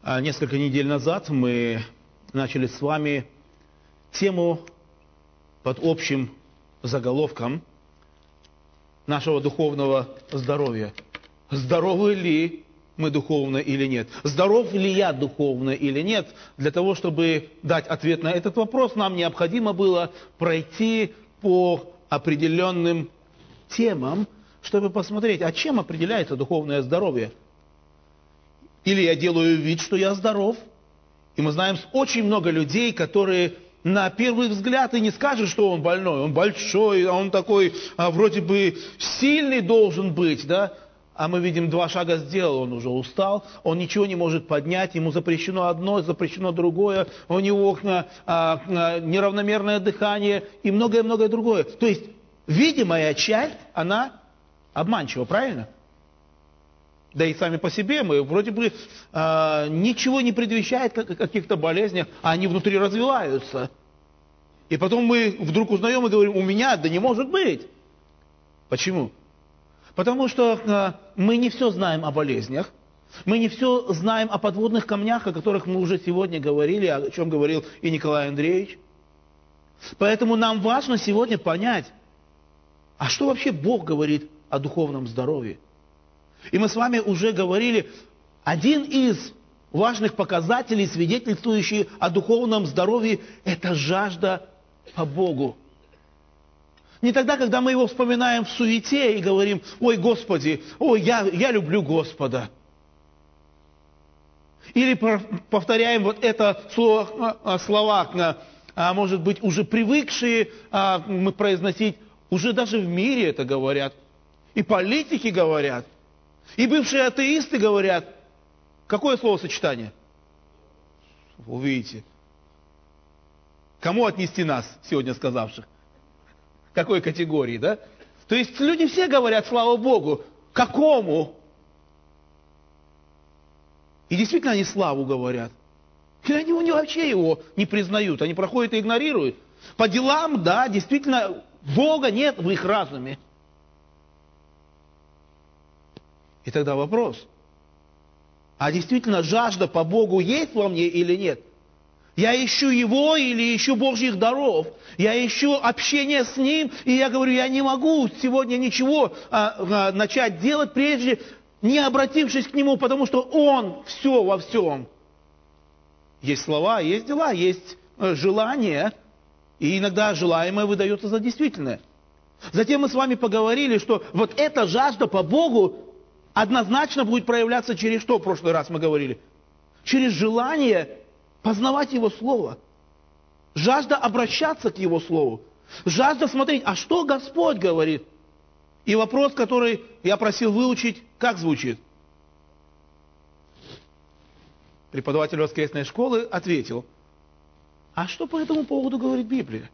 Несколько недель назад мы начали с вами тему под общим заголовком нашего духовного здоровья. Здоровы ли мы духовно или нет? Здоров ли я духовно или нет? Для того, чтобы дать ответ на этот вопрос, нам необходимо было пройти по определенным темам, чтобы посмотреть, а чем определяется духовное здоровье. Или я делаю вид, что я здоров. И мы знаем очень много людей, которые на первый взгляд и не скажут, что он больной. Он большой, он такой вроде бы сильный должен быть, да? А мы видим, 2 шага сделал, он уже устал, он ничего не может поднять, ему запрещено одно, запрещено другое, у него неравномерное дыхание и многое-многое другое. То есть видимая часть, она обманчива, правильно? Да и сами по себе мы вроде бы ничего не предвещает о каких-то болезнях, а они внутри развиваются. И потом мы вдруг узнаем и говорим, у меня, да не может быть. Почему? Потому что мы не все знаем о болезнях, мы не все знаем о подводных камнях, о которых мы уже сегодня говорили, о чем говорил и Николай Андреевич. Поэтому нам важно сегодня понять, а что вообще Бог говорит о духовном здоровье. И мы с вами уже говорили, один из важных показателей, свидетельствующий о духовном здоровье, это жажда по Богу. Не тогда, когда мы его вспоминаем в суете и говорим, ой, Господи, ой, я люблю Господа. Или повторяем вот это слова, может быть, уже привыкшие мы произносить, уже даже в мире это говорят. И политики говорят. И бывшие атеисты говорят. Какое словосочетание? Увидите. Кому отнести нас, сегодня сказавших? Какой категории, да? То есть люди все говорят, слава Богу. Какому? И действительно они славу говорят. Или они вообще его не признают. Они проходят и игнорируют. По делам, да, действительно, Бога нет в их разуме. И тогда вопрос, а действительно жажда по Богу есть во мне или нет? Я ищу Его или ищу Божьих даров? Я ищу общение с Ним, и я говорю, я не могу сегодня ничего начать делать, прежде не обратившись к Нему, потому что Он все во всем. Есть слова, есть дела, есть желания, и иногда желаемое выдается за действительное. Затем мы с вами поговорили, что вот эта жажда по Богу однозначно будет проявляться через что, в прошлый раз мы говорили? Через желание познавать Его Слово. Жажда обращаться к Его Слову. Жажда смотреть, а что Господь говорит? И вопрос, который я просил выучить, как звучит? Преподаватель воскресной школы ответил, а что по этому поводу говорит Библия?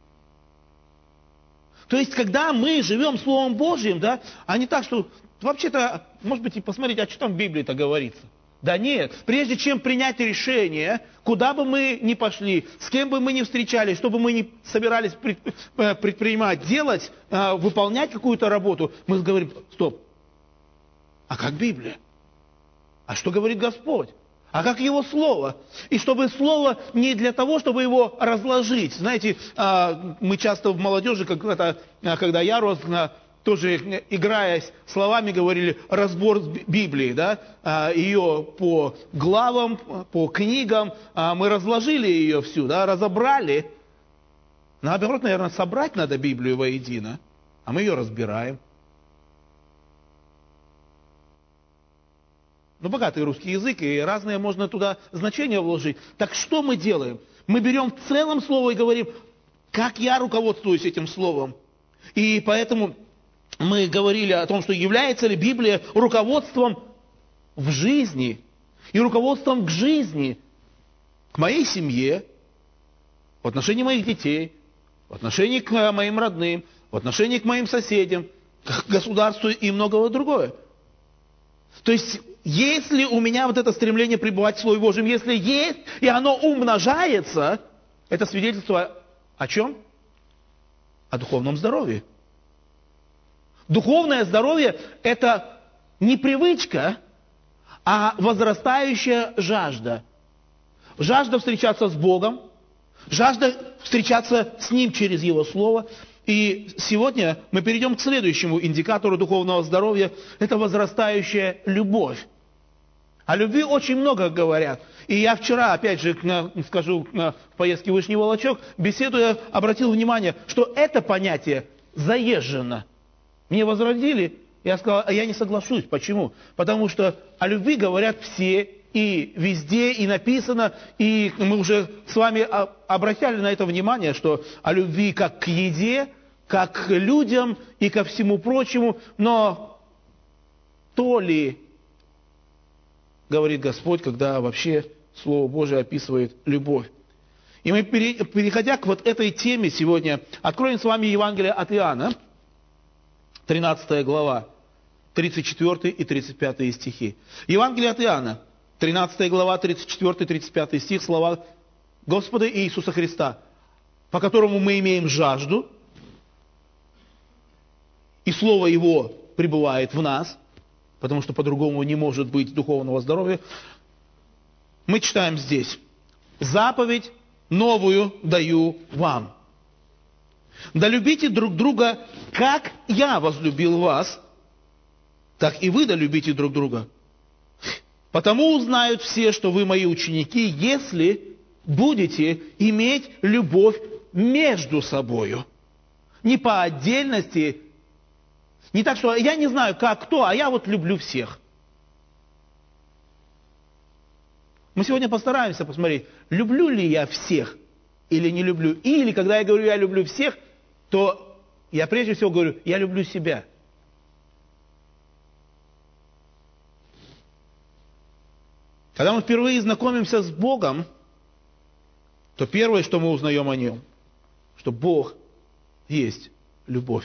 То есть, когда мы живем Словом Божьим, да, а не так, что вообще-то, может быть, и посмотреть, а что там в Библии-то говорится. Да нет, прежде чем принять решение, куда бы мы ни пошли, с кем бы мы ни встречались, что бы мы ни собирались предпринимать, делать, выполнять какую-то работу, мы говорим, стоп, а как Библия? А что говорит Господь? А как Его Слово? И чтобы Слово не для того, чтобы его разложить. Знаете, мы часто в молодежи, когда я рос, тоже играясь словами, говорили разбор Библии, да, ее по главам, по книгам, мы разложили ее всю, да, разобрали. Наоборот, наверное, собрать надо Библию воедино, а мы ее разбираем. Ну, богатый русский язык, и разные можно туда значения вложить. Так что мы делаем? Мы берем в целом слово и говорим, как я руководствуюсь этим словом. И поэтому мы говорили о том, что является ли Библия руководством в жизни и руководством к жизни, к моей семье, в отношении моих детей, в отношении к моим родным, в отношении к моим соседям, к государству и многое другое. То есть, если у меня вот это стремление пребывать в Слове Божьем, если есть, и оно умножается, это свидетельство о чем? О духовном здоровье. Духовное здоровье – это не привычка, а возрастающая жажда. жажда встречаться с Богом, жажда встречаться с Ним через Его Слово. И сегодня мы перейдем к следующему индикатору духовного здоровья. Это возрастающая любовь. О любви очень много говорят. И я вчера, опять же, скажу, в поездке в Вышний Волочок, беседуя, обратил внимание, что это понятие заезжено. Мне возразили, я сказал, а я не соглашусь. Почему? Потому что о любви говорят все, и везде, и написано, и мы уже с вами обращали на это внимание, что о любви как к еде, как к людям и ко всему прочему, но то ли, говорит Господь, когда вообще Слово Божие описывает любовь. И мы, переходя к вот этой теме сегодня, откроем с вами Евангелие от Иоанна, 13 глава, 34 и 35 стихи. Евангелие от Иоанна, 13 глава, 34-35 стих, слова Господа Иисуса Христа, по которому мы имеем жажду, и Слово Его пребывает в нас, потому что по-другому не может быть духовного здоровья. Мы читаем здесь: «Заповедь новую даю вам. Да любите друг друга, как я возлюбил вас, так и вы да любите друг друга. Потому узнают все, что вы мои ученики, если будете иметь любовь между собою». Не по отдельности, не так, что я не знаю, как кто, а я вот люблю всех. Мы сегодня постараемся посмотреть, люблю ли я всех или не люблю. Или, когда я говорю, я люблю всех, то я прежде всего говорю, я люблю себя. Когда мы впервые знакомимся с Богом, то первое, что мы узнаем о Нем, что Бог есть любовь.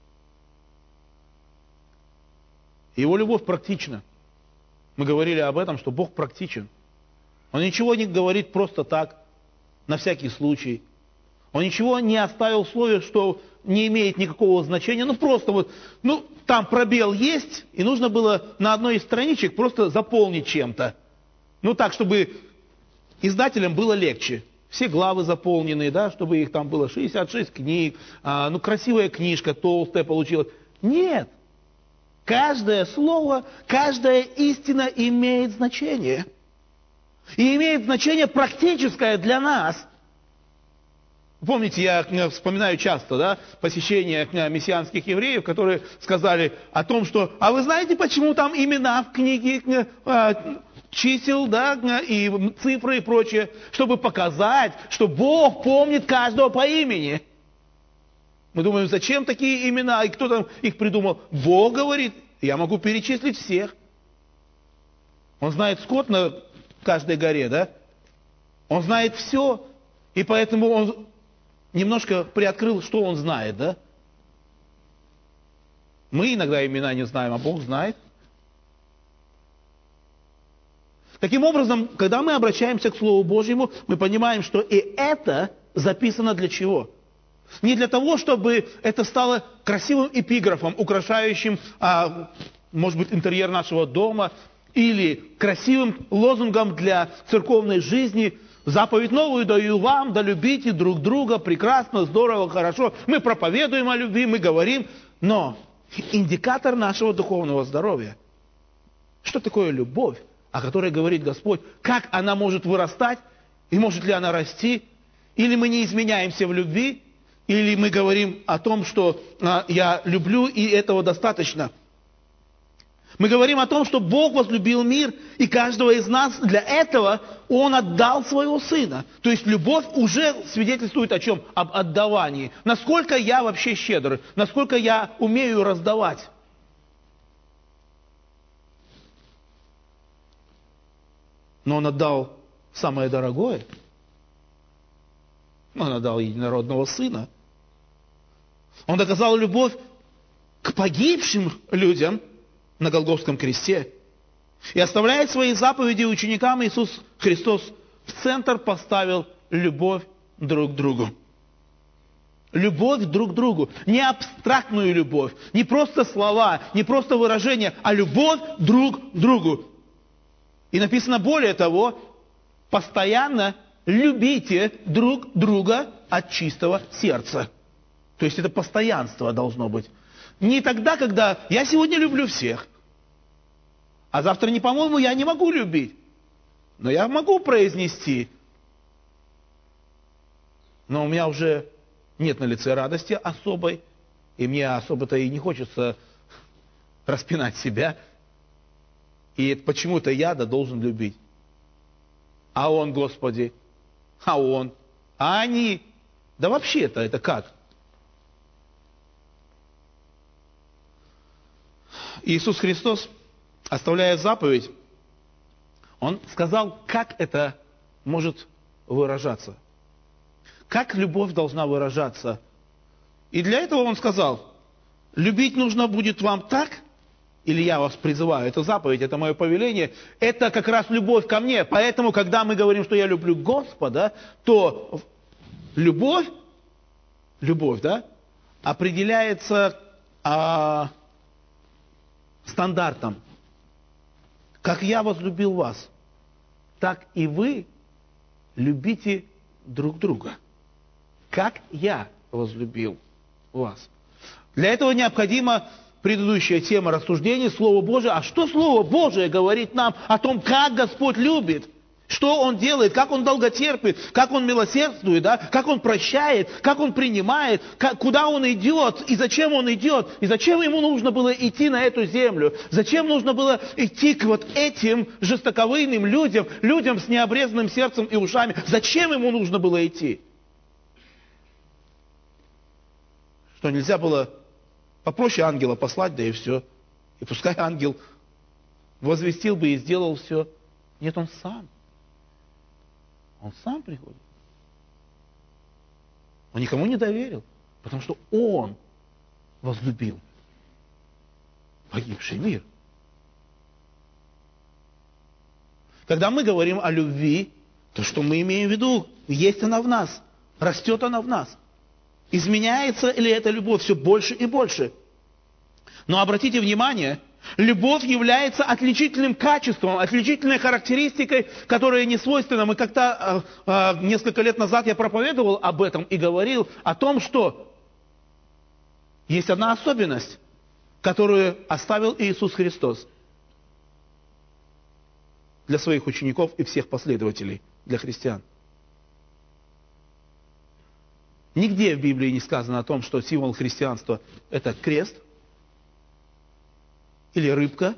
Его любовь практична. Мы говорили об этом, что Бог практичен. Он ничего не говорит просто так, на всякий случай. Он ничего не оставил в слове, что не имеет никакого значения. Просто вот, там пробел есть, и нужно было на одной из страничек просто заполнить чем-то. Так, чтобы издателям было легче. Все главы заполнены, да, чтобы их там было 66 книг, красивая книжка, толстая получилась. Нет. Каждое слово, каждая истина имеет значение. И имеет значение практическое для нас. Помните, я вспоминаю часто, да, посещение мессианских евреев, которые сказали о том, что, а вы знаете, почему там имена в книге чисел, да, и цифры и прочее, чтобы показать, что Бог помнит каждого по имени. Мы думаем, зачем такие имена, и кто там их придумал? Бог говорит, я могу перечислить всех. Он знает скот на каждой горе, да? Он знает все, и поэтому он немножко приоткрыл, что он знает, да? Мы иногда имена не знаем, а Бог знает. Таким образом, когда мы обращаемся к Слову Божьему, мы понимаем, что и это записано для чего? Не для того, чтобы это стало красивым эпиграфом, украшающим, может быть, интерьер нашего дома, или красивым лозунгом для церковной жизни. Заповедь новую даю вам, да любите друг друга, прекрасно, здорово, хорошо. Мы проповедуем о любви, мы говорим, но индикатор нашего духовного здоровья. Что такое любовь, о которой говорит Господь? Как она может вырастать? И может ли она расти? Или мы не изменяемся в любви? Или мы говорим о том, что я люблю, и этого достаточно? Мы говорим о том, что Бог возлюбил мир, и каждого из нас для этого Он отдал Своего Сына. То есть любовь уже свидетельствует о чем? Об отдавании. Насколько я вообще щедр, насколько я умею раздавать. Но Он отдал самое дорогое. Он отдал единородного Сына. Он доказал любовь к погибшим людям на Голгофском кресте. И оставляет свои заповеди ученикам, Иисус Христос в центр поставил любовь друг к другу. Любовь друг к другу. Не абстрактную любовь, не просто слова, не просто выражения, а любовь друг к другу. И написано более того, постоянно любите друг друга от чистого сердца. То есть это постоянство должно быть. Не тогда, когда я сегодня люблю всех, а завтра не, по-моему, я не могу любить. Но я могу произнести. Но у меня уже нет на лице радости особой, и мне особо-то и не хочется распинать себя. И почему-то я должен любить. А он, Господи, а он, а они. Да вообще-то это как? Иисус Христос, оставляя заповедь, Он сказал, как это может выражаться. Как любовь должна выражаться. И для этого Он сказал, любить нужно будет вам так, или я вас призываю, это заповедь, это мое повеление, это как раз любовь ко мне. Поэтому, когда мы говорим, что я люблю Господа, то любовь, да, определяется стандартом. Как я возлюбил вас, так и вы любите друг друга. Как я возлюбил вас. Для этого необходима предыдущая тема рассуждений, Слово Божие. А что Слово Божие говорит нам о том, как Господь любит? Что Он делает, как Он долготерпит, как Он милосердствует, да? Как Он прощает, как Он принимает, куда Он идет, и зачем Он идет, и зачем Ему нужно было идти на эту землю, зачем нужно было идти к вот этим жестоковыйным людям, людям с необрезанным сердцем и ушами, зачем Ему нужно было идти? Что нельзя было попроще ангела послать, да и все. И пускай ангел возвестил бы и сделал все. Нет, он сам. Он сам приходит. Он никому не доверил, потому что он возлюбил погибший мир. Когда мы говорим о любви, то что мы имеем в виду? Есть она в нас, растет она в нас. Изменяется ли эта любовь все больше и больше? Но обратите внимание, любовь является отличительным качеством, отличительной характеристикой, которая не свойственна. Мы как-то несколько лет назад я проповедовал об этом и говорил о том, что есть одна особенность, которую оставил Иисус Христос для своих учеников и всех последователей, для христиан. Нигде в Библии не сказано о том, что символ христианства – это крест, или рыбка,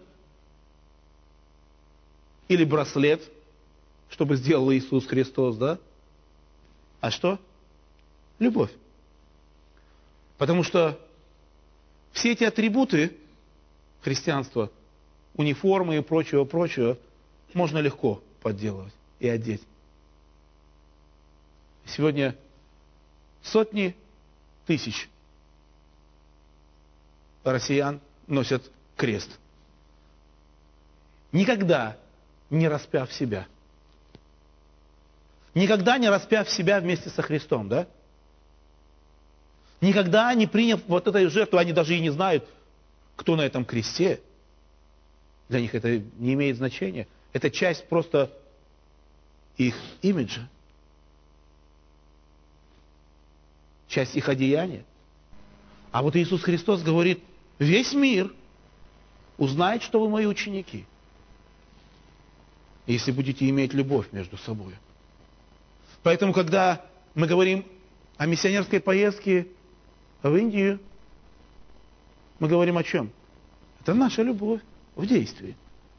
или браслет, чтобы сделал Иисус Христос, да? А что? Любовь. Потому что все эти атрибуты христианства, униформы и прочего, можно легко подделывать и одеть. Сегодня сотни тысяч россиян носят крест. Никогда не распяв себя. Никогда не распяв себя вместе со Христом, да? Никогда не приняв вот этой жертвы, они даже и не знают, кто на этом кресте. Для них это не имеет значения. Это часть просто их имиджа. Часть их одеяния. А вот Иисус Христос говорит, весь мир узнает, что вы мои ученики, если будете иметь любовь между собой. Поэтому, когда мы говорим о миссионерской поездке в Индию, мы говорим о чем? Это наша любовь в действии.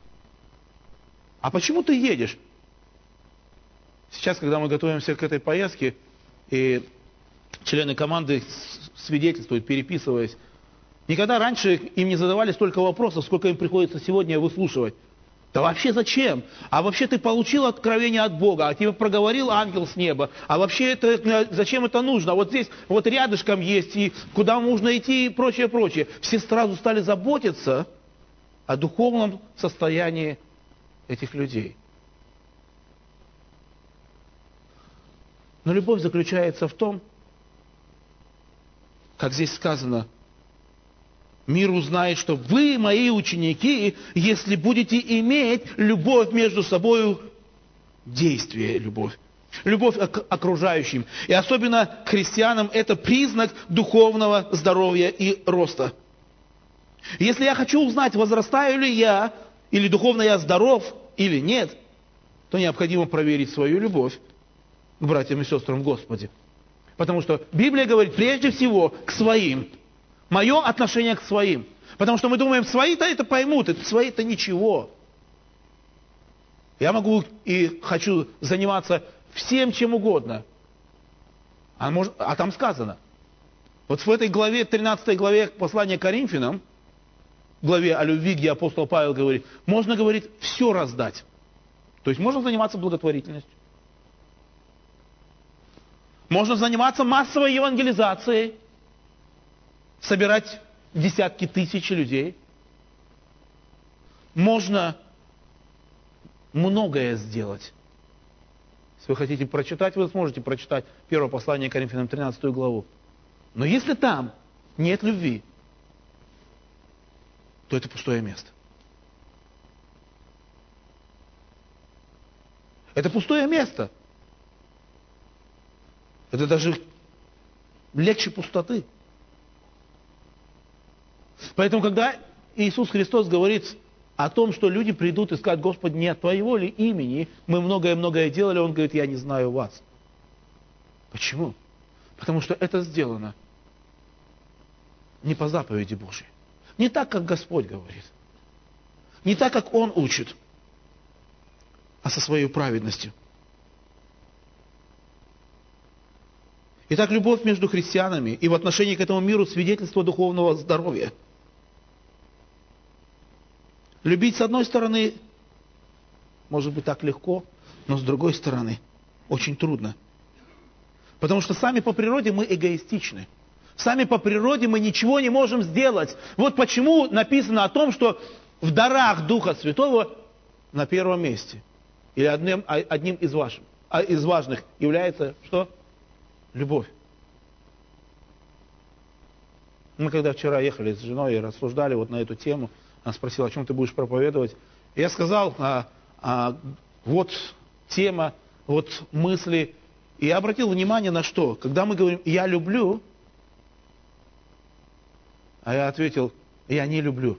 А почему ты едешь? Сейчас, когда мы готовимся к этой поездке, и члены команды свидетельствуют, переписываясь, никогда раньше им не задавали столько вопросов, сколько им приходится сегодня выслушивать. Да вообще зачем? А вообще ты получил откровение от Бога, а тебе проговорил ангел с неба. А вообще зачем это нужно? А вот здесь вот рядышком есть, и куда нужно идти, и прочее. Все сразу стали заботиться о духовном состоянии этих людей. Но любовь заключается в том, как здесь сказано, мир узнает, что вы мои ученики, если будете иметь любовь между собой действие любовь. Любовь к окружающим. И особенно к христианам это признак духовного здоровья и роста. Если я хочу узнать, возрастаю ли я, или духовно я здоров, или нет, то необходимо проверить свою любовь к братьям и сестрам в Господе. Потому что Библия говорит прежде всего к своим. Мое отношение к своим. Потому что мы думаем, свои-то это поймут, свои-то ничего. Я могу и хочу заниматься всем, чем угодно. А там сказано. Вот в этой главе, 13 главе послания к Коринфянам, главе о любви, где апостол Павел говорит, можно, говорит, все раздать. То есть можно заниматься благотворительностью. Можно заниматься массовой евангелизацией, собирать десятки тысяч людей. Можно многое сделать. Если вы хотите прочитать, вы сможете прочитать первое послание к Коринфянам, 13 главу. Но если там нет любви, то это пустое место. Это пустое место. Это даже легче пустоты. Поэтому, когда Иисус Христос говорит о том, что люди придут и скажут: Господи, не от Твоего ли имени мы многое-многое делали, Он говорит: я не знаю вас. Почему? Потому что это сделано не по заповеди Божьей. Не так, как Господь говорит. Не так, как Он учит, а со своей праведностью. Итак, любовь между христианами и в отношении к этому миру свидетельство духовного здоровья. Любить с одной стороны может быть так легко, но с другой стороны очень трудно. Потому что сами по природе мы эгоистичны. Сами по природе мы ничего не можем сделать. Вот почему написано о том, что в дарах Духа Святого на первом месте, или одним из важных является что? Любовь. Мы когда вчера ехали с женой и рассуждали вот на эту тему, она спросила: о чем ты будешь проповедовать? И я сказал: вот тема, вот мысли. И я обратил внимание на что? Когда мы говорим «я люблю», а я ответил: я не люблю.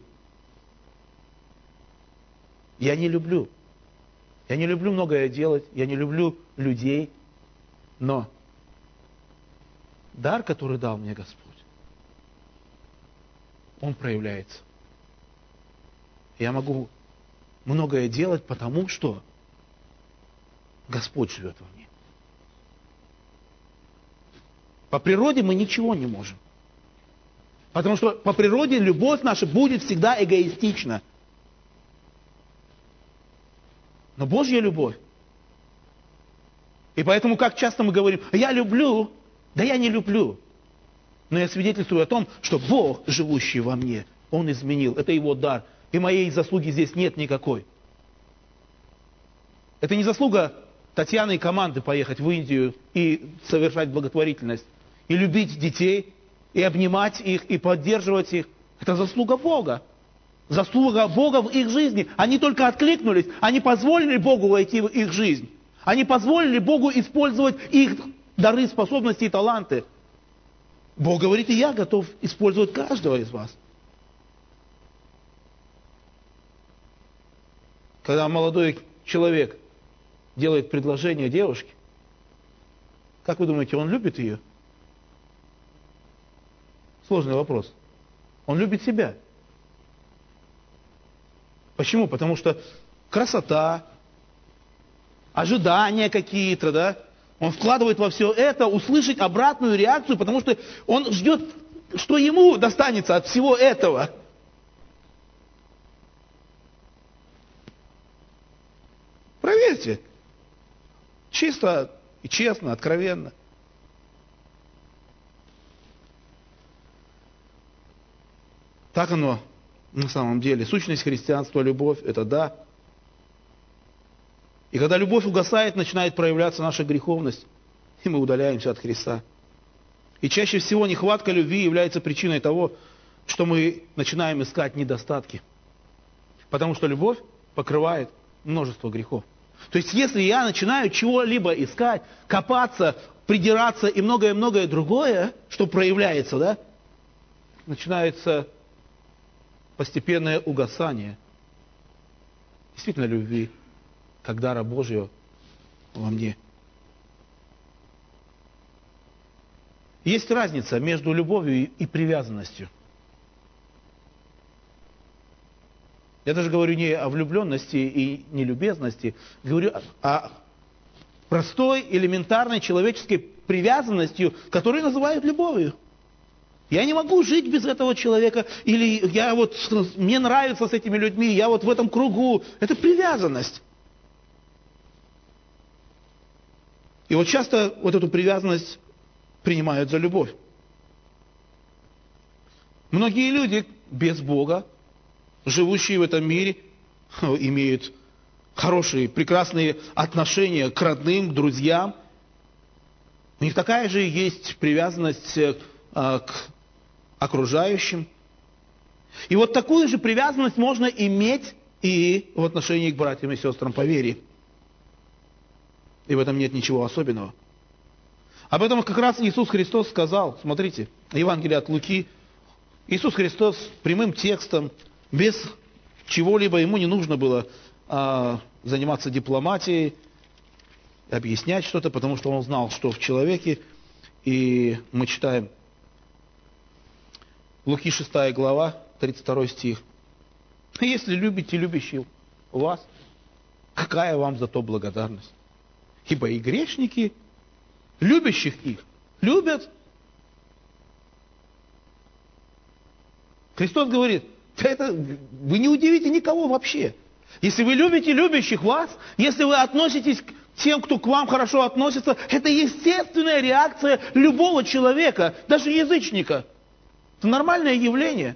Я не люблю. Я не люблю многое делать, я не люблю людей, но дар, который дал мне Господь, он проявляется. Я могу многое делать, потому что Господь живет во мне. По природе мы ничего не можем. Потому что по природе любовь наша будет всегда эгоистична. Но Божья любовь. И поэтому, как часто мы говорим: я люблю, да я не люблю. Но я свидетельствую о том, что Бог, живущий во мне, Он изменил. Это Его дар. И моей заслуги здесь нет никакой. Это не заслуга Татьяны и команды поехать в Индию и совершать благотворительность. И любить детей, и обнимать их, и поддерживать их. Это заслуга Бога. Заслуга Бога в их жизни. Они только откликнулись. Они позволили Богу войти в их жизнь. Они позволили Богу использовать их дары, способности и таланты. Бог говорит: и я готов использовать каждого из вас. Когда молодой человек делает предложение девушке, как вы думаете, он любит ее? Сложный вопрос. Он любит себя. Почему? Потому что красота, ожидания какие-то, да? Он вкладывает во все это услышать обратную реакцию, потому что он ждет, что ему достанется от всего этого. Проверьте. Чисто и честно, откровенно. Так оно на самом деле. Сущность христианства, любовь, это да. И когда любовь угасает, начинает проявляться наша греховность, и мы удаляемся от Христа. И чаще всего нехватка любви является причиной того, что мы начинаем искать недостатки. Потому что любовь покрывает множество грехов. То есть, если я начинаю чего-либо искать, копаться, придираться и многое-многое другое, что проявляется, да, начинается постепенное угасание действительно любви, как дара Божьего во мне. Есть разница между любовью и привязанностью. Я даже говорю не о влюбленности и нелюбезности, говорю о простой, элементарной человеческой привязанностью, которую называют любовью. Я не могу жить без этого человека, или мне нравится с этими людьми, я вот в этом кругу. Это привязанность. И вот часто вот эту привязанность принимают за любовь. Многие люди без Бога, живущие в этом мире, имеют хорошие, прекрасные отношения к родным, к друзьям. У них такая же есть привязанность к окружающим. И вот такую же привязанность можно иметь и в отношении к братьям и сестрам по вере. И в этом нет ничего особенного. Об этом как раз Иисус Христос сказал. Смотрите, Евангелие от Луки. Иисус Христос прямым текстом, без чего-либо, ему не нужно было заниматься дипломатией, объяснять что-то, потому что он знал, что в человеке. И мы читаем Луки 6 глава, 32 стих. «Если любите любящих вас, какая вам за то благодарность? Ибо и грешники, любящих их, любят». Христос говорит, вы не удивите никого вообще. Если вы любите любящих вас, если вы относитесь к тем, кто к вам хорошо относится, это естественная реакция любого человека, даже язычника. Это нормальное явление.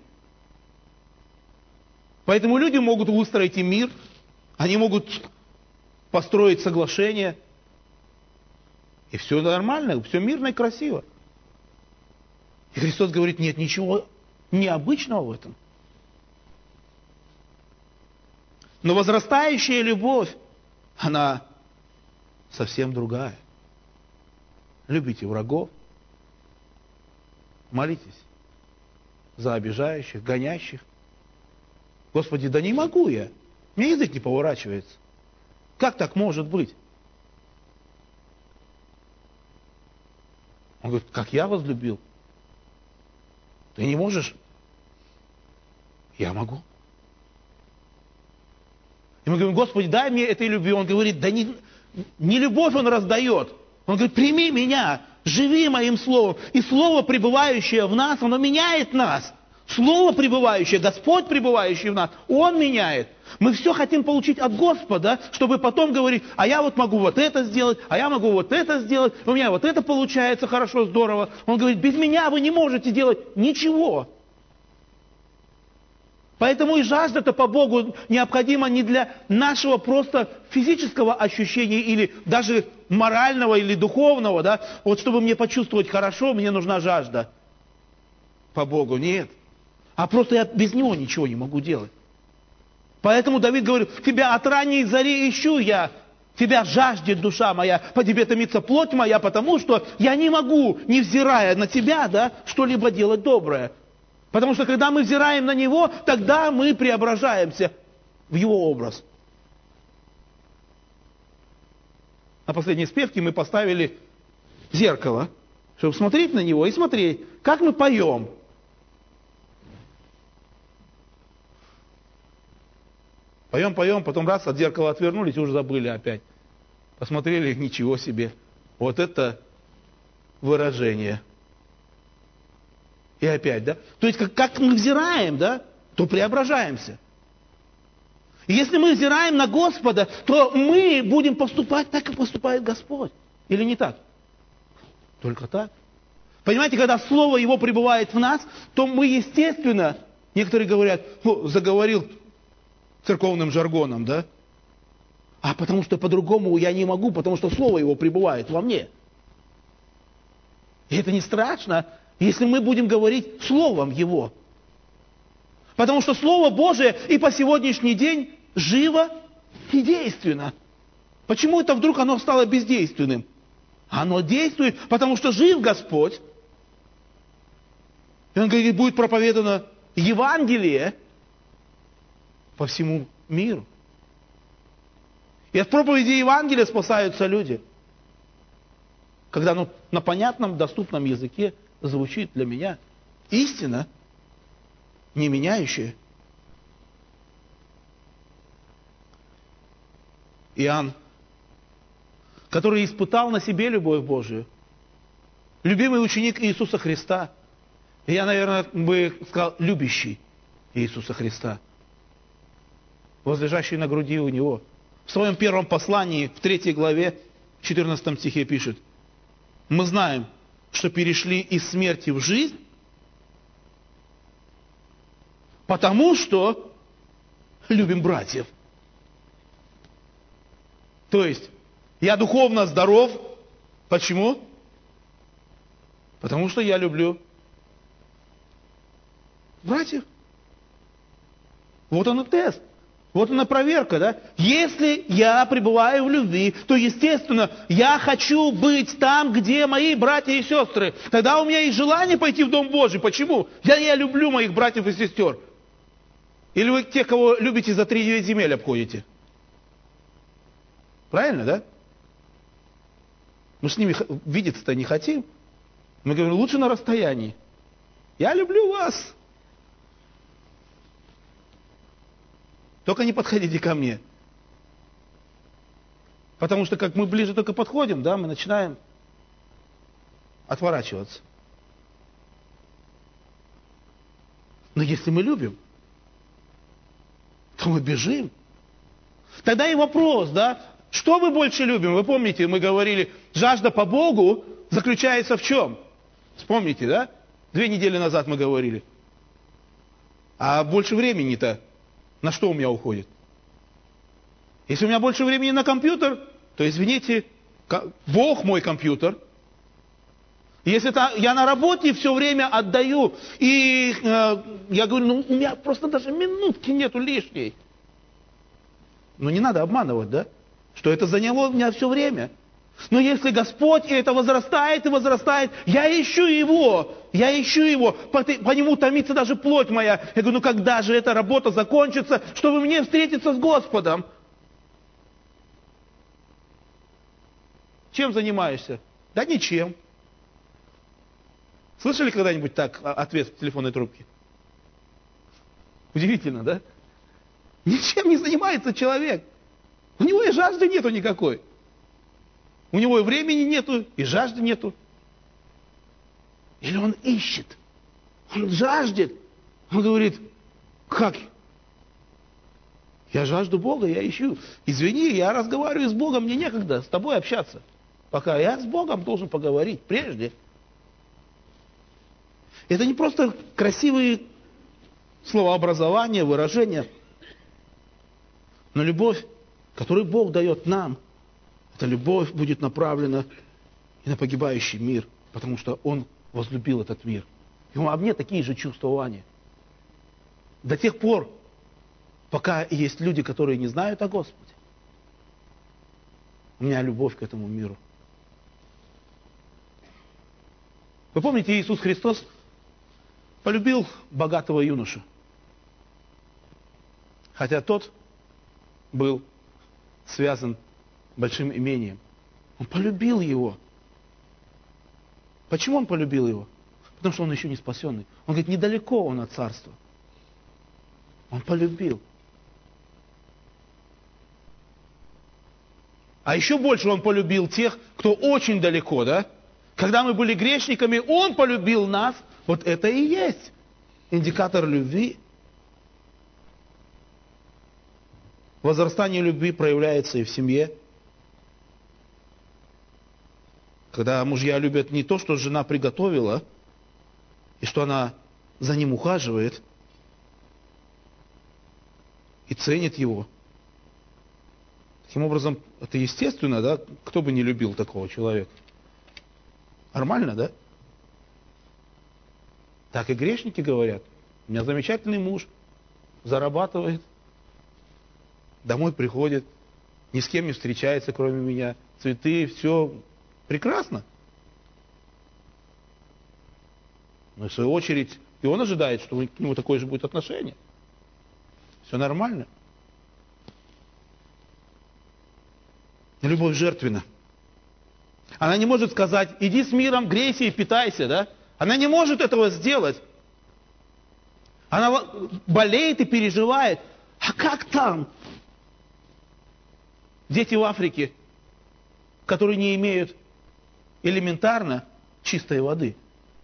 Поэтому люди могут выстроить и мир, они могут построить соглашение, и все нормально, все мирно и красиво. И Христос говорит, нет ничего необычного в этом. Но возрастающая любовь, она совсем другая. Любите врагов, молитесь за обижающих, гонящих. Господи, да не могу я. У меня язык не поворачивается. Как так может быть? Он говорит, как я возлюбил. Ты не можешь? Я могу. И мы говорим, Господи, дай мне этой любви. Он говорит, да не любовь он раздает. Он говорит, прими меня, живи моим словом. И слово, пребывающее в нас, оно меняет нас. Слово, пребывающее, Господь, пребывающий в нас, Он меняет. Мы все хотим получить от Господа, чтобы потом говорить, а я вот могу вот это сделать, а я могу вот это сделать, у меня вот это получается хорошо, здорово. Он говорит, без меня вы не можете делать ничего. Поэтому и жажда-то по Богу необходима не для нашего просто физического ощущения или даже морального или духовного, да, вот чтобы мне почувствовать хорошо, мне нужна жажда. По Богу нет. А просто я без Него ничего не могу делать. Поэтому Давид говорит, тебя от ранней зари ищу я, тебя жаждет душа моя, по тебе томится плоть моя, потому что я не могу, невзирая на тебя, да, что-либо делать доброе. Потому что когда мы взираем на Него, тогда мы преображаемся в Его образ. На последней спевке мы поставили зеркало, чтобы смотреть на Него и смотреть, как мы поем. Поем, потом раз, от зеркала отвернулись и уже забыли опять. Посмотрели, ничего себе. Вот это выражение. И опять, да? То есть, как мы взираем, да, то преображаемся. И если мы взираем на Господа, то мы будем поступать так, как поступает Господь. Или не так? Только так. Понимаете, когда Слово Его пребывает в нас, то мы, естественно, некоторые говорят, заговорил церковным жаргоном, да? А потому что по-другому я не могу, потому что Слово Его пребывает во мне. И это не страшно, если мы будем говорить Словом Его. Потому что Слово Божие и по сегодняшний день живо и действенно. Почему это вдруг оно стало бездейственным? Оно действует, потому что жив Господь. И Он говорит, будет проповедано Евангелие по всему миру. И от проповеди Евангелия спасаются люди. Когда на понятном, доступном языке звучит для меня истина, не меняющая. Иоанн, который испытал на себе любовь Божию, любимый ученик Иисуса Христа, я, наверное, бы сказал, любящий Иисуса Христа, возлежащий на груди у Него. В своем первом послании, в 3 главе, 14 стихе пишет: мы знаем, что перешли из смерти в жизнь, потому что любим братьев. То есть, я духовно здоров. Почему? Потому что я люблю братьев. Вот он и тест. Вот она проверка, да? Если я пребываю в любви, то, естественно, я хочу быть там, где мои братья и сестры. Тогда у меня есть желание пойти в Дом Божий. Почему? Я люблю моих братьев и сестер. Или вы тех, кого любите, за 3-9 земель обходите? Правильно, да? Мы с ними видеться-то не хотим. Мы говорим, лучше на расстоянии. Я люблю вас. Только не подходите ко мне. Потому что как мы ближе только подходим, да, мы начинаем отворачиваться. Но если мы любим, то мы бежим. Тогда и вопрос, да, что мы больше любим? Вы помните, мы говорили, жажда по Богу заключается в чем? Вспомните, да? 2 недели назад мы говорили. А больше времени-то на что у меня уходит? Если у меня больше времени на компьютер, то, извините, Бог мой компьютер. Если я на работе все время отдаю, и я говорю, у меня просто даже минутки нету лишней. Но не надо обманывать, да? Что это заняло у меня все время. Но если Господь, и это возрастает и возрастает, я ищу Его, по Нему томится даже плоть моя. Я говорю, когда же эта работа закончится, чтобы мне встретиться с Господом? Чем занимаешься? Да ничем. Слышали когда-нибудь так ответ в телефонной трубке? Удивительно, да? Ничем не занимается человек. У него и жажды нету никакой. У него и времени нету, и жажды нету. Или он ищет, он жаждет. Он говорит, как? Я жажду Бога, я ищу. Извини, я разговариваю с Богом, мне некогда с тобой общаться. Пока я с Богом должен поговорить прежде. Это не просто красивые словообразования, выражения. Но любовь, которую Бог дает нам, эта любовь будет направлена и на погибающий мир, потому что Он возлюбил этот мир. И во мне такие же чувствования. До тех пор, пока есть люди, которые не знают о Господе, у меня любовь к этому миру. Вы помните, Иисус Христос полюбил богатого юношу, хотя тот был связан большим имением. Он полюбил его. Почему он полюбил его? Потому что он еще не спасенный. Он говорит, недалеко он от царства. Он полюбил. А еще больше он полюбил тех, кто очень далеко, да? Когда мы были грешниками, он полюбил нас. Вот это и есть индикатор любви. Возрастание любви проявляется и в семье. Когда мужья любят не то, что жена приготовила, и что она за ним ухаживает, и ценит его. Таким образом, это естественно, да? Кто бы не любил такого человека? Нормально, да? Так и грешники говорят. У меня замечательный муж, зарабатывает, домой приходит, ни с кем не встречается, кроме меня. Цветы, все прекрасно. Но в свою очередь, и он ожидает, что к нему такое же будет отношение. Все нормально. Любовь жертвенна. Она не может сказать, иди с миром, грейся и питайся, да? Она не может этого сделать. Она болеет и переживает. А как там? Дети в Африке, которые не имеют элементарно чистой воды.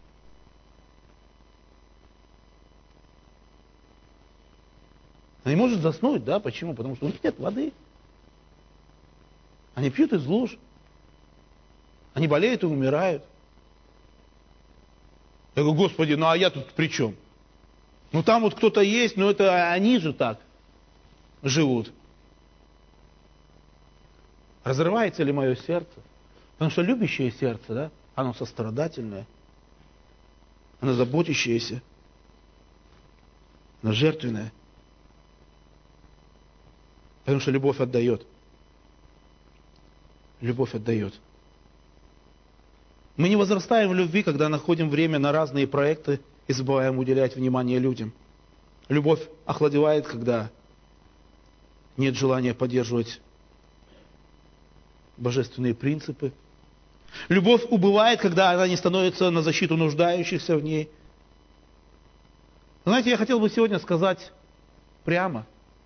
Она не может заснуть, да? Почему? Потому что у них нет воды. Они пьют из луж. Они болеют и умирают. Я говорю, Господи, ну а я тут при чем? Ну там вот кто-то есть, но это они же так живут. Разрывается ли мое сердце? Потому что любящее сердце, да, оно сострадательное, оно заботящееся, оно жертвенное. Потому что любовь отдает. Любовь отдает. Мы не возрастаем в любви, когда находим время на разные проекты и забываем уделять внимание людям. Любовь охладевает, когда нет желания поддерживать божественные принципы. Любовь убывает, когда она не становится на защиту нуждающихся в ней. Знаете, я хотел бы сегодня сказать прямо.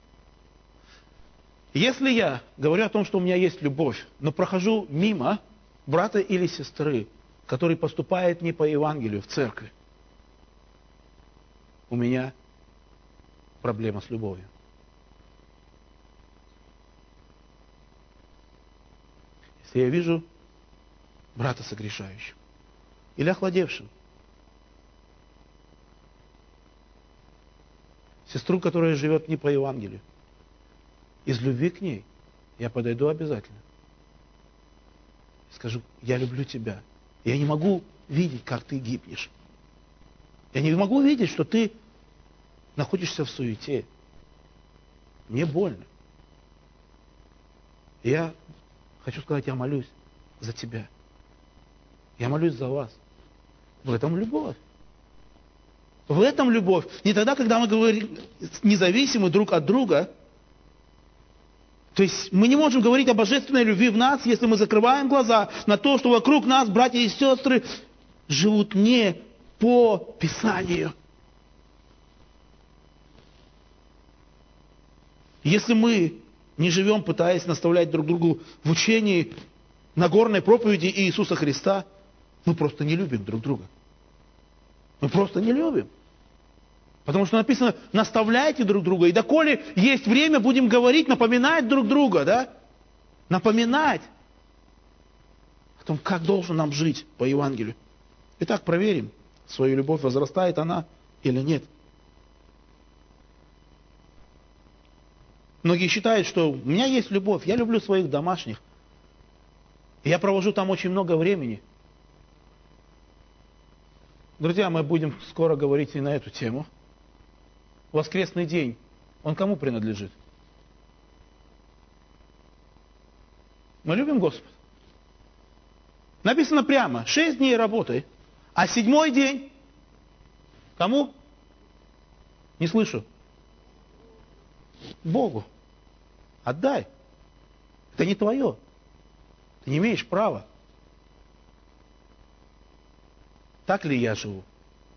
Если я говорю о том, что у меня есть любовь, но прохожу мимо брата или сестры, который поступает не по Евангелию в церкви, у меня проблема с любовью. Если я вижу брата согрешающим или охладевшим, сестру, которая живет не по Евангелию, из любви к ней я подойду обязательно. Скажу, я люблю тебя. Я не могу видеть, как ты гибнешь. Я не могу видеть, что ты находишься в суете. Мне больно. Я хочу сказать, я молюсь за тебя. Я молюсь за вас. В этом любовь. В этом любовь. Не тогда, когда мы говорим независимы друг от друга. То есть мы не можем говорить о божественной любви в нас, если мы закрываем глаза на то, что вокруг нас братья и сестры живут не по Писанию. Если мы не живем, пытаясь наставлять друг другу в учении Нагорной проповеди Иисуса Христа, мы просто не любим друг друга. Мы просто не любим. Потому что написано, наставляйте друг друга. И доколе есть время, будем говорить, напоминать друг друга, да? Напоминать о том, как должен нам жить по Евангелию. Итак, проверим, свою любовь, возрастает она или нет. Многие считают, что у меня есть любовь, я люблю своих домашних. И я провожу там очень много времени. Друзья, мы будем скоро говорить и на эту тему. Воскресный день, он кому принадлежит? Мы любим Господа. Написано прямо, 6 дней работай, а 7-й день кому? Не слышу. Богу. Отдай. Это не твое. Ты не имеешь права. Так ли я живу?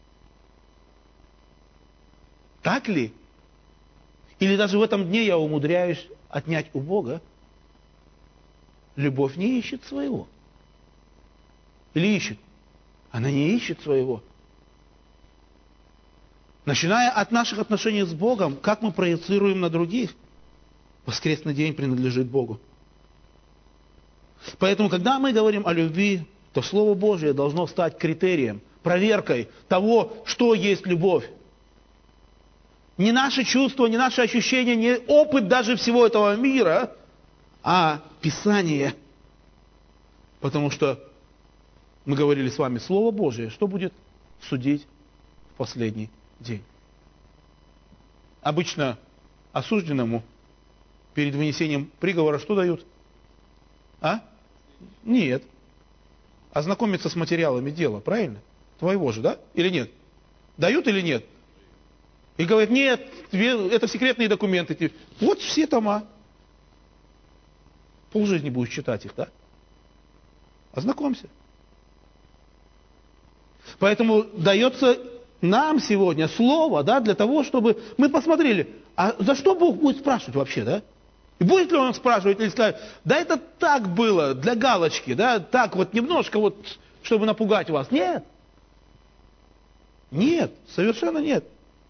Так ли? Или даже в этом дне я умудряюсь отнять у Бога? Любовь не ищет своего. Или ищет? Она не ищет своего. Начиная от наших отношений с Богом, как мы проецируем на других, воскресный день принадлежит Богу. Поэтому, когда мы говорим о любви, то Слово Божие должно стать критерием, проверкой того, что есть любовь. Не наши чувства, не наши ощущения, не опыт даже всего этого мира, а Писание. Потому что мы говорили с вами, Слово Божие, что будет судить в последний день. Обычно осужденному перед вынесением приговора что дают? А? Нет. Ознакомиться с материалами дела, правильно? Твоего же, да? Или нет? Дают или нет? И говорят, нет, это секретные документы. Вот все тома. Полжизни будешь читать их, да? Ознакомься. Поэтому дается нам сегодня слово, да, для того, чтобы мы посмотрели, а за что Бог будет спрашивать вообще, да? И будет ли Он спрашивать или сказать, да это так было, для галочки, да, так вот немножко вот, чтобы напугать вас. Нет. Нет, совершенно нет.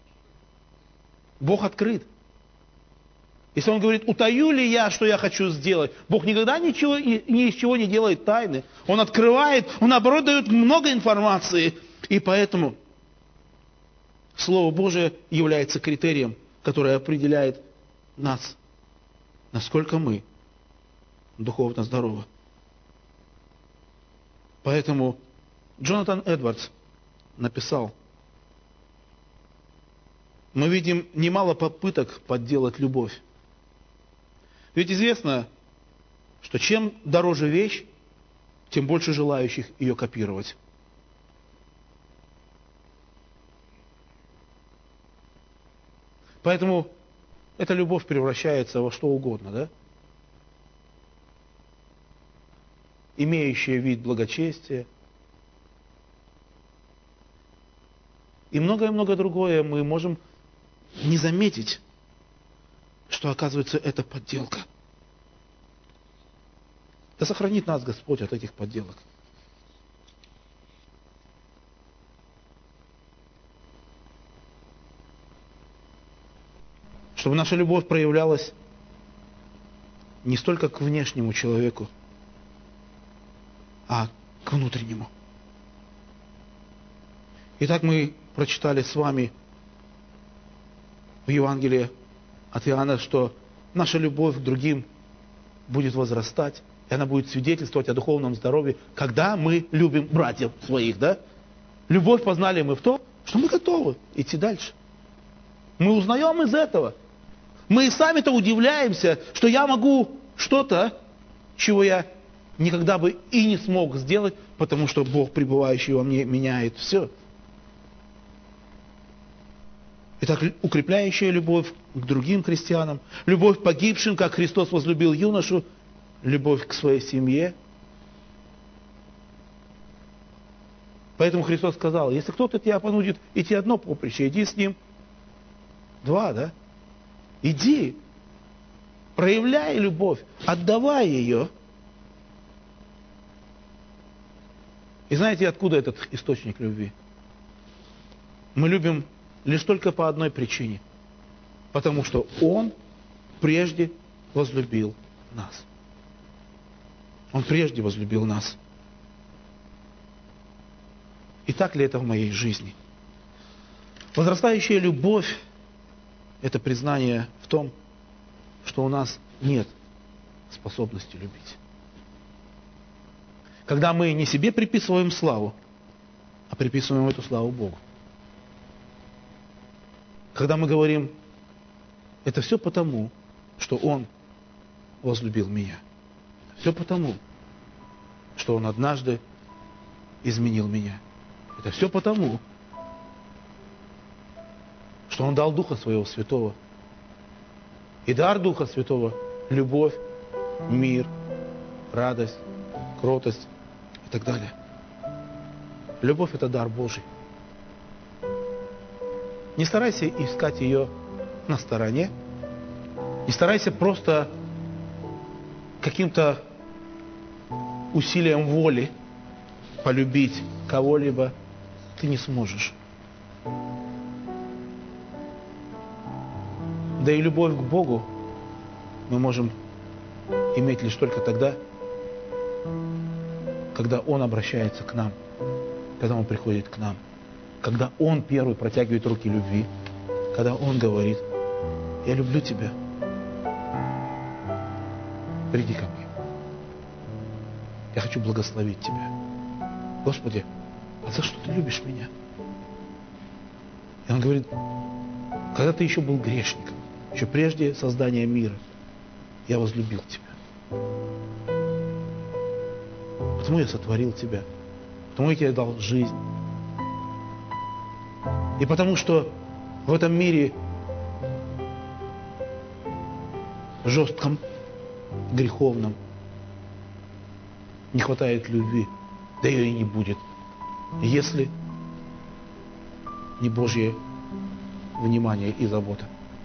Бог открыт. Если Он говорит, утаю ли я, что я хочу сделать, Бог никогда ничего, ни из чего не делает тайны. Он открывает, Он наоборот дает много информации. И поэтому Слово Божие является критерием, который определяет нас, насколько мы духовно здоровы. Поэтому Джонатан Эдвардс написал, мы видим немало попыток подделать любовь. Ведь известно, что чем дороже вещь, тем больше желающих ее копировать. Поэтому эта любовь превращается во что угодно, да? Имеющая вид благочестия. И многое-многое другое мы можем не заметить, что, оказывается, это подделка. Да сохранит нас Господь от этих подделок. Чтобы наша любовь проявлялась не столько к внешнему человеку, а к внутреннему. Итак, мы прочитали с вами в Евангелии от Иоанна, что наша любовь к другим будет возрастать, и она будет свидетельствовать о духовном здоровье, когда мы любим братьев своих, да? Любовь познали мы в том, что мы готовы идти дальше. Мы узнаем из этого. Мы и сами-то удивляемся, что я могу что-то, чего я никогда бы и не смог сделать, потому что Бог, пребывающий во мне, меняет все. Итак, укрепляющая любовь к другим христианам, любовь к погибшим, как Христос возлюбил юношу, любовь к своей семье. Поэтому Христос сказал, если кто-то тебя понудит идти одно поприще, иди с ним два, да? Иди, проявляй любовь, отдавай ее. И знаете, откуда этот источник любви? Мы любим лишь только по одной причине. Потому что Он прежде возлюбил нас. Он прежде возлюбил нас. И так ли это в моей жизни? Возрастающая любовь – это признание в том, что у нас нет способности любить. Когда мы не себе приписываем славу, а приписываем эту славу Богу. Когда мы говорим, это все потому, что Он возлюбил меня. Все потому, что Он однажды изменил меня. Это все потому, что Он дал Духа Своего Святого. И дар Духа Святого – любовь, мир, радость, кротость и так далее. Любовь – это дар Божий. Не старайся искать ее на стороне. Не старайся просто каким-то усилием воли полюбить кого-либо. Ты не сможешь. Да и любовь к Богу мы можем иметь лишь только тогда, когда Он обращается к нам, когда Он приходит к нам, когда Он первый протягивает руки любви, когда Он говорит, я люблю тебя, приди ко мне, я хочу благословить тебя. Господи, а за что ты любишь меня? И Он говорит, когда ты еще был грешником, еще прежде создания мира, я возлюбил тебя. Потому я сотворил тебя. Потому я тебе дал жизнь. И потому что в этом мире жестком, греховном не хватает любви, да ее и не будет, если не Божье внимание и забота.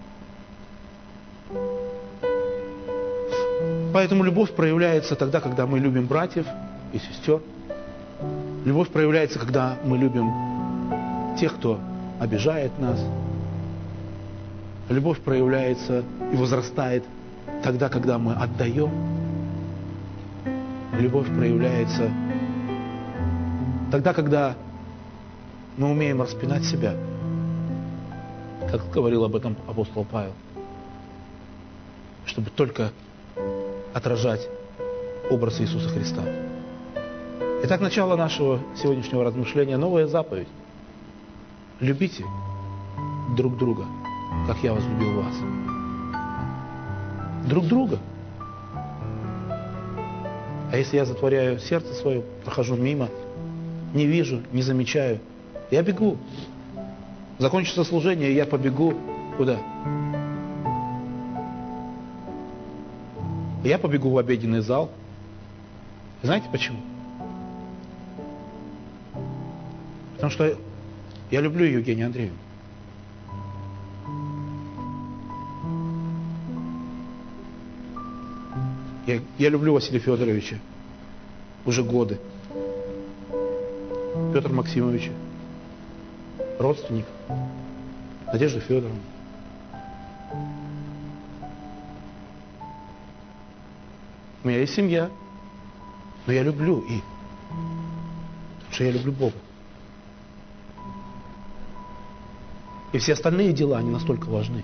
Поэтому любовь проявляется тогда, когда мы любим братьев и сестер. Любовь проявляется, когда мы любим тех, кто обижает нас. Любовь проявляется и возрастает тогда, когда мы отдаем. Любовь проявляется тогда, когда мы умеем распинать себя, как говорил об этом апостол Павел, чтобы только отражать образ Иисуса Христа. Итак, начало нашего сегодняшнего размышления — новая заповедь. Любите друг друга, как я возлюбил вас. Друг друга. А если я затворяю сердце свое, прохожу мимо, не вижу, не замечаю, я бегу. Закончится служение, и я побегу куда? Я побегу в обеденный зал. Знаете почему? Потому что я люблю Евгению Андреевну. Я люблю Василия Федоровича уже годы. Петра Максимовича, родственник, Надежду Федоровну. У меня есть семья, но я люблю их, потому что я люблю Бога. И все остальные дела, они настолько важны.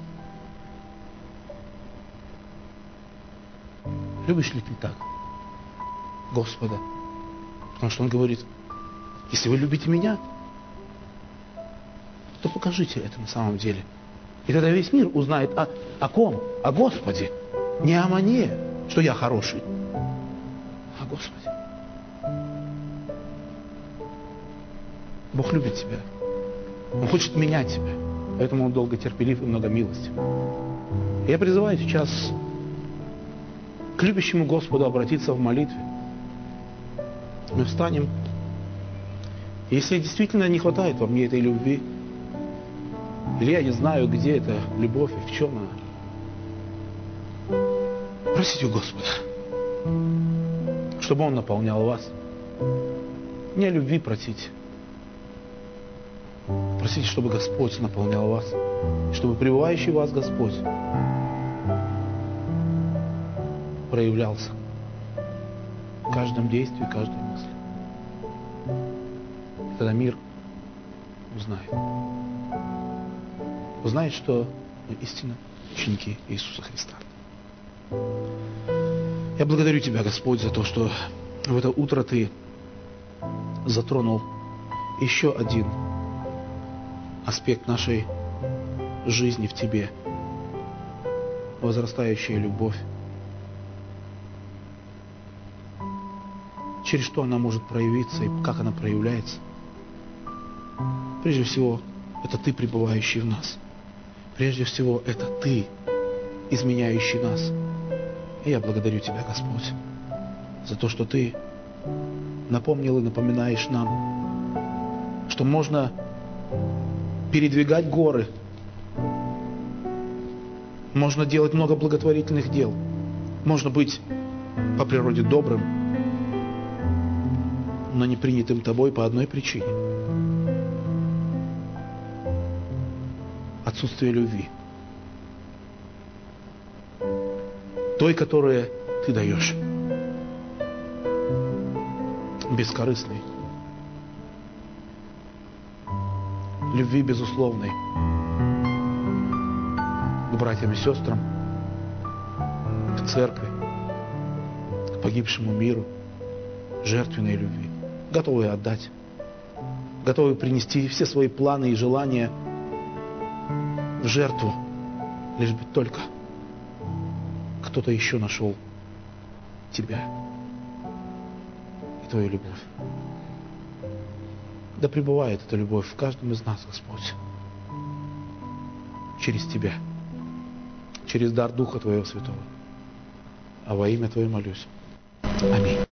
Любишь ли ты так Господа? Потому что Он говорит: если вы любите меня, то покажите это на самом деле. И тогда весь мир узнает о ком? О Господе. Не о мне, что я хороший, а о Господе. Бог любит тебя. Он хочет менять тебя. Поэтому Он долго терпелив и много милости. Я призываю сейчас к любящему Господу обратиться в молитве. Мы встанем. Если действительно не хватает во мне этой любви, или я не знаю, где эта любовь и в чем она, просите у Господа, чтобы Он наполнял вас. Не о любви просите. Просите, чтобы Господь наполнял вас, чтобы пребывающий в вас Господь проявлялся в каждом действии, в каждой мысли. И тогда мир узнает, что мы истинно ученики Иисуса Христа. Я благодарю Тебя, Господь, за то, что в это утро Ты затронул еще один аспект нашей жизни в Тебе. Возрастающая любовь. Через что она может проявиться и как она проявляется. Прежде всего, это Ты, пребывающий в нас. Прежде всего, это Ты, изменяющий нас. И я благодарю Тебя, Господь, за то, что Ты напомнил и напоминаешь нам, что можно передвигать горы, можно делать много благотворительных дел, можно быть по природе добрым, но не принятым Тобой по одной причине: отсутствие любви. Той, которую Ты даешь. Бескорыстной. Любви безусловной к братьям и сестрам, к церкви, к погибшему миру, жертвенной любви, готовые отдать, готовые принести все свои планы и желания в жертву, лишь бы только кто-то еще нашел Тебя и Твою любовь. Да пребывает эта любовь в каждом из нас, Господь, через Тебя, через дар Духа Твоего Святого. А во имя Твое молюсь. Аминь.